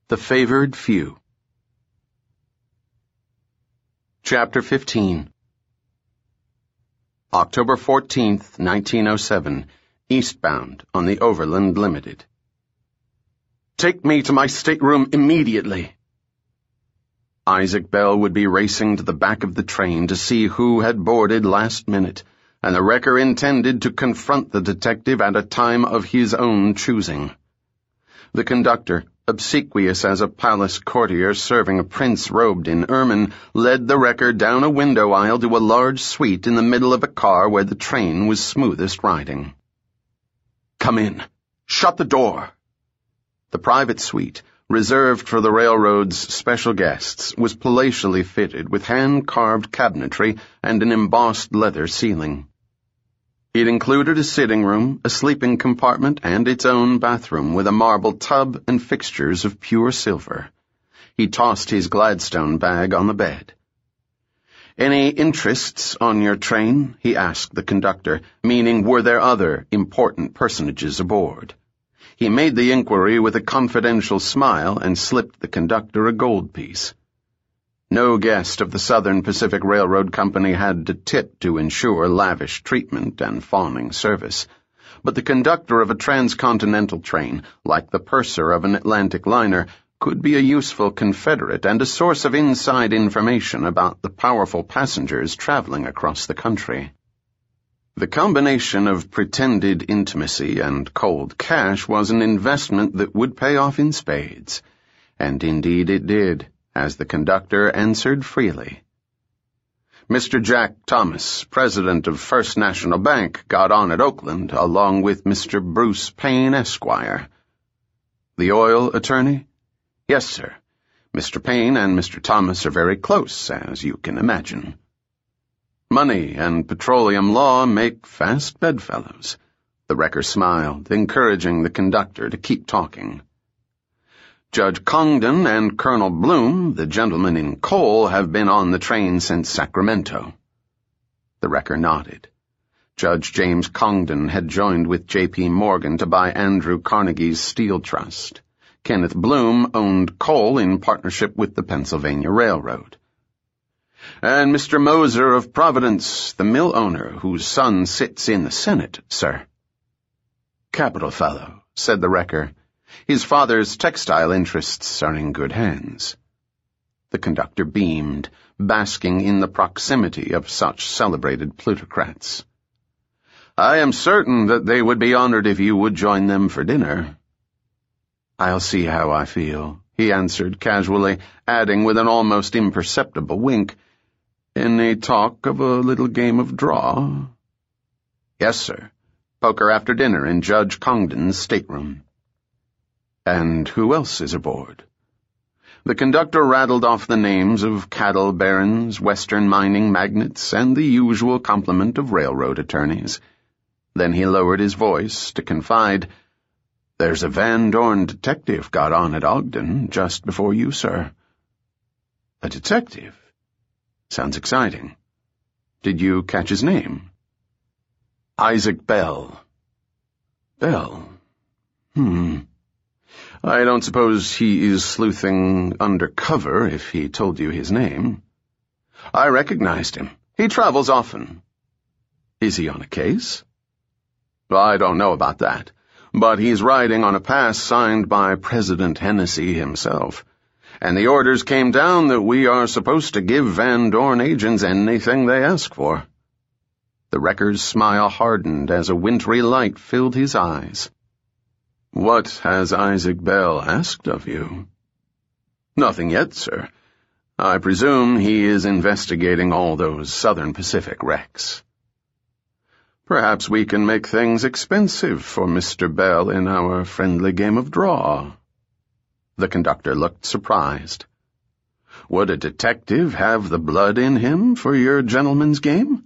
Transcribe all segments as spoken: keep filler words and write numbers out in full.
The Favored Few. Chapter fifteen. October fourteenth, nineteen oh seven, eastbound on the Overland Limited. Take me to my stateroom immediately. Isaac Bell would be racing to the back of the train to see who had boarded last minute, and the wrecker intended to confront the detective at a time of his own choosing. The conductor, obsequious as a palace courtier serving a prince robed in ermine, led the wrecker down a window aisle to a large suite in the middle of a car where the train was smoothest riding. "Come in. Shut the door." The private suite, reserved for the railroad's special guests, was palatially fitted with hand-carved cabinetry and an embossed leather ceiling. It included a sitting room, a sleeping compartment, and its own bathroom with a marble tub and fixtures of pure silver. He tossed his Gladstone bag on the bed. "Any interests on your train?" he asked the conductor, meaning were there other important personages aboard. He made the inquiry with a confidential smile and slipped the conductor a gold piece. No guest of the Southern Pacific Railroad Company had to tip to ensure lavish treatment and fawning service, but the conductor of a transcontinental train, like the purser of an Atlantic liner, could be a useful confederate and a source of inside information about the powerful passengers traveling across the country. The combination of pretended intimacy and cold cash was an investment that would pay off in spades, and indeed it did, as the conductor answered freely. Mister Jack Thomas, president of First National Bank, got on at Oakland, along with Mister Bruce Payne, Esquire. The oil attorney? Yes, sir. Mister Payne and Mister Thomas are very close, as you can imagine. Money and petroleum law make fast bedfellows. The wrecker smiled, encouraging the conductor to keep talking. Judge Congdon and Colonel Bloom, the gentleman in coal, have been on the train since Sacramento. The wrecker nodded. Judge James Congdon had joined with J P Morgan to buy Andrew Carnegie's Steel Trust. Kenneth Bloom owned coal in partnership with the Pennsylvania Railroad. And Mister Moser of Providence, the mill owner whose son sits in the Senate, sir. Capital fellow, said the wrecker. His father's textile interests are in good hands. The conductor beamed, basking in the proximity of such celebrated plutocrats. I am certain that they would be honored if you would join them for dinner. I'll see how I feel, he answered casually, adding with an almost imperceptible wink, Any talk of a little game of draw? Yes, sir. Poker after dinner in Judge Congdon's stateroom. And who else is aboard? The conductor rattled off the names of cattle barons, western mining magnates, and the usual complement of railroad attorneys. Then he lowered his voice to confide, There's a Van Dorn detective got on at Ogden just before you, sir. A detective? Sounds exciting. Did you catch his name? Isaac Bell. Bell? Hmm. I don't suppose he is sleuthing undercover if he told you his name. I recognized him. He travels often. Is he on a case? I don't know about that, but he's riding on a pass signed by President Hennessy himself, and the orders came down that we are supposed to give Van Dorn agents anything they ask for. The wrecker's smile hardened as a wintry light filled his eyes. What has Isaac Bell asked of you? Nothing yet, sir. I presume he is investigating all those Southern Pacific wrecks. Perhaps we can make things expensive for Mister Bell in our friendly game of draw. The conductor looked surprised. Would a detective have the blood in him for your gentleman's game?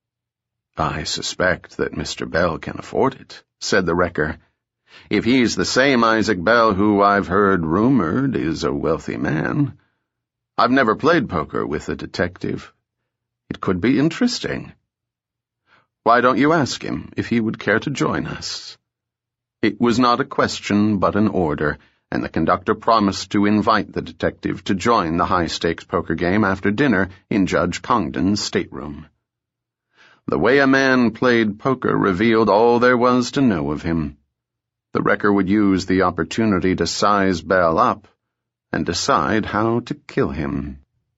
I suspect that Mister Bell can afford it, said the wrecker. If he's the same Isaac Bell who I've heard rumored is a wealthy man. I've never played poker with a detective. It could be interesting. Why don't you ask him if he would care to join us? It was not a question but an order, and the conductor promised to invite the detective to join the high-stakes poker game after dinner in Judge Congdon's stateroom. The way a man played poker revealed all there was to know of him. The wrecker would use the opportunity to size Bell up and decide how to kill him.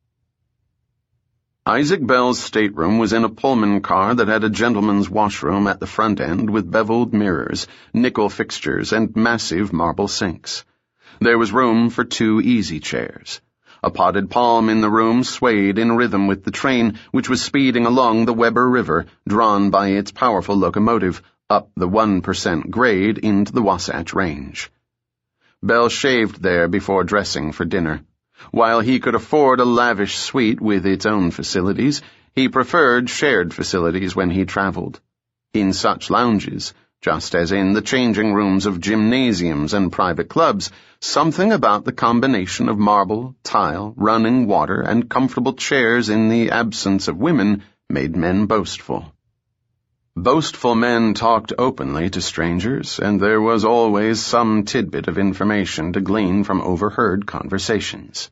Isaac Bell's stateroom was in a Pullman car that had a gentleman's washroom at the front end with beveled mirrors, nickel fixtures, and massive marble sinks. There was room for two easy chairs. A potted palm in the room swayed in rhythm with the train, which was speeding along the Weber River, drawn by its powerful locomotive, up the one percent grade into the Wasatch Range. Bell shaved there before dressing for dinner. While he could afford a lavish suite with its own facilities, he preferred shared facilities when he traveled. In such lounges, just as in the changing rooms of gymnasiums and private clubs, something about the combination of marble, tile, running water, and comfortable chairs in the absence of women made men boastful. Boastful men talked openly to strangers, and there was always some tidbit of information to glean from overheard conversations.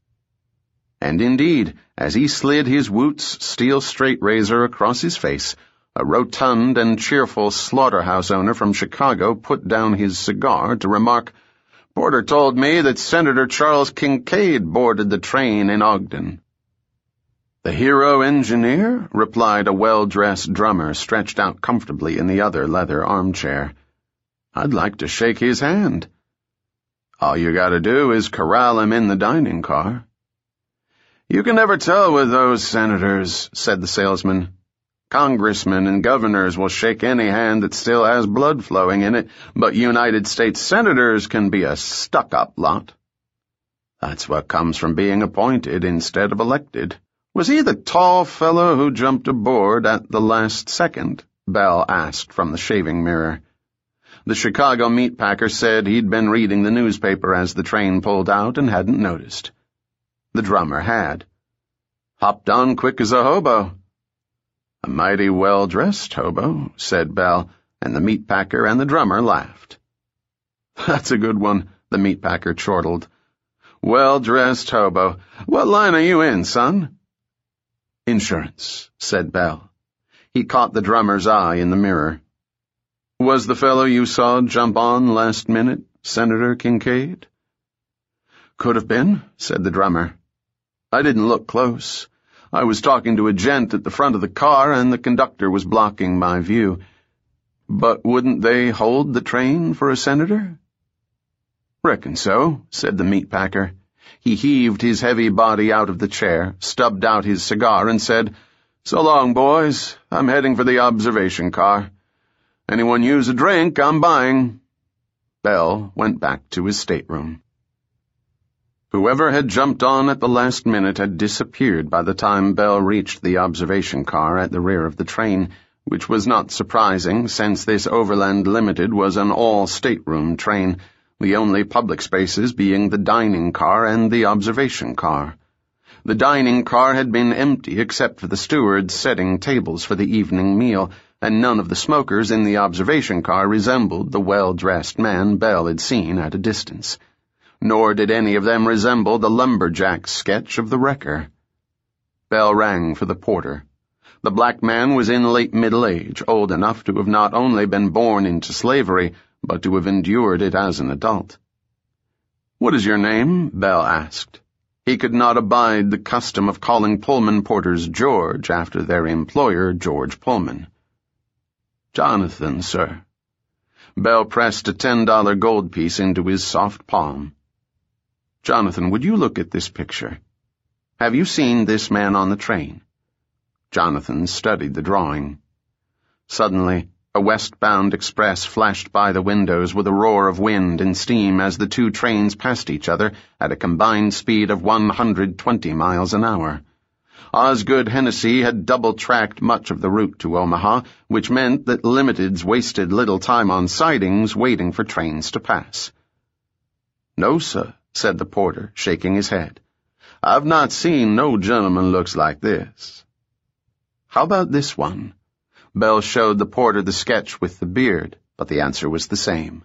And indeed, as he slid his Wootz steel straight-razor across his face, a rotund and cheerful slaughterhouse owner from Chicago put down his cigar to remark, "Porter told me that Senator Charles Kincaid boarded the train in Ogden." "The hero engineer?" replied a well-dressed drummer stretched out comfortably in the other leather armchair. "I'd like to shake his hand." "All you gotta do is corral him in the dining car." "You can never tell with those senators," said the salesman. "Congressmen and governors will shake any hand that still has blood flowing in it, but United States senators can be a stuck-up lot." "That's what comes from being appointed instead of elected." "Was he the tall fellow who jumped aboard at the last second?" Bell asked from the shaving mirror. The Chicago meatpacker said he'd been reading the newspaper as the train pulled out and hadn't noticed. The drummer had. "Hopped on quick as a hobo." "A mighty well-dressed hobo," said Bell, and the meatpacker and the drummer laughed. "That's a good one," the meatpacker chortled. "Well-dressed hobo. What line are you in, son?" "Insurance," said Bell. He caught the drummer's eye in the mirror. "Was the fellow you saw jump on last minute Senator Kincaid?" "Could have been," said the drummer. "I didn't look close. I was talking to a gent at the front of the car, and the conductor was blocking my view. But wouldn't they hold the train for a senator?" "Reckon so," said the meatpacker. He heaved his heavy body out of the chair, stubbed out his cigar, and said, "So long, boys. I'm heading for the observation car. Anyone use a drink, I'm buying." Bell went back to his stateroom. Whoever had jumped on at the last minute had disappeared by the time Bell reached the observation car at the rear of the train, which was not surprising since this Overland Limited was an all-stateroom train, the only public spaces being the dining car and the observation car. The dining car had been empty except for the stewards setting tables for the evening meal, and none of the smokers in the observation car resembled the well-dressed man Bell had seen at a distance. Nor did any of them resemble the lumberjack sketch of the wrecker. Bell rang for the porter. The black man was in late middle age, old enough to have not only been born into slavery, but to have endured it as an adult. "What is your name?" Bell asked. He could not abide the custom of calling Pullman porters George after their employer, George Pullman. "Jonathan, sir." Bell pressed a ten-dollar gold piece into his soft palm. "Jonathan, would you look at this picture? Have you seen this man on the train?" Jonathan studied the drawing. Suddenly, a westbound express flashed by the windows with a roar of wind and steam as the two trains passed each other at a combined speed of one hundred twenty miles an hour. Osgood Hennessy had double-tracked much of the route to Omaha, which meant that limiteds wasted little time on sidings waiting for trains to pass. "No, sir," said the porter, shaking his head. "I've not seen no gentleman looks like this." "How about this one?" Bell showed the porter the sketch with the beard, but the answer was the same.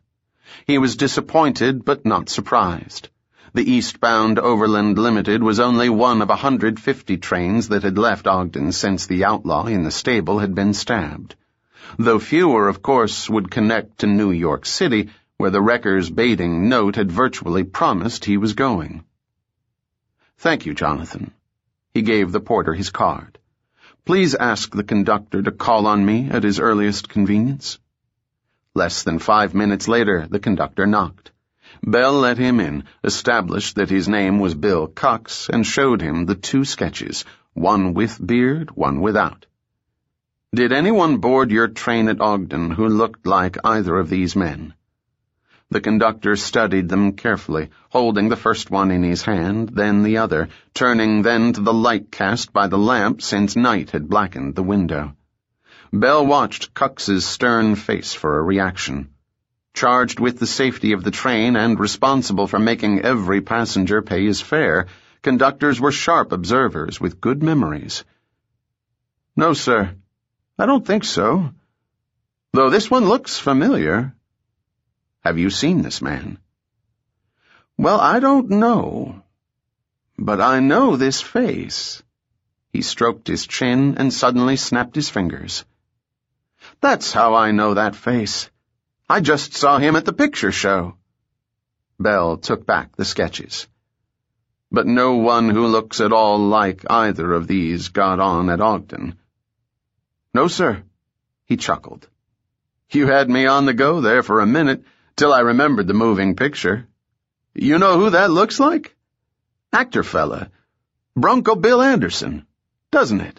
He was disappointed but not surprised. The eastbound Overland Limited was only one of a hundred fifty trains that had left Ogden since the outlaw in the stable had been stabbed. Though fewer, of course, would connect to New York City, where the wrecker's baiting note had virtually promised he was going. "Thank you, Jonathan." He gave the porter his card. "Please ask the conductor to call on me at his earliest convenience." Less than five minutes later, the conductor knocked. Bell let him in, established that his name was Bill Cox, and showed him the two sketches, one with beard, one without. "Did anyone board your train at Ogden who looked like either of these men?" The conductor studied them carefully, holding the first one in his hand, then the other, turning then to the light cast by the lamp since night had blackened the window. Bell watched Cox's stern face for a reaction. Charged with the safety of the train and responsible for making every passenger pay his fare, conductors were sharp observers with good memories. "No, sir. I don't think so. Though this one looks familiar." "Have you seen this man?" "Well, I don't know. But I know this face." He stroked his chin and suddenly snapped his fingers. "That's how I know that face. I just saw him at the picture show." Bell took back the sketches. "But no one who looks at all like either of these got on at Ogden." "No, sir." He chuckled. "You had me on the go there for a minute, till I remembered the moving picture. You know who that looks like? Actor fella. Bronco Bill Anderson, doesn't it?"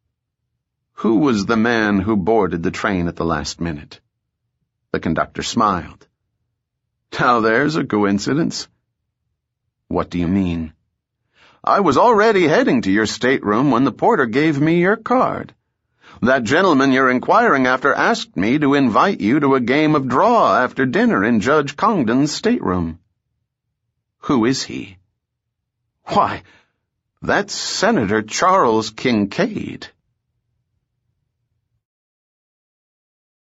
"Who was the man who boarded the train at the last minute?" The conductor smiled. "Now there's a coincidence." "What do you mean?" "I was already heading to your stateroom when the porter gave me your card. That gentleman you're inquiring after asked me to invite you to a game of draw after dinner in Judge Congdon's stateroom." "Who is he?" "Why, that's Senator Charles Kincaid."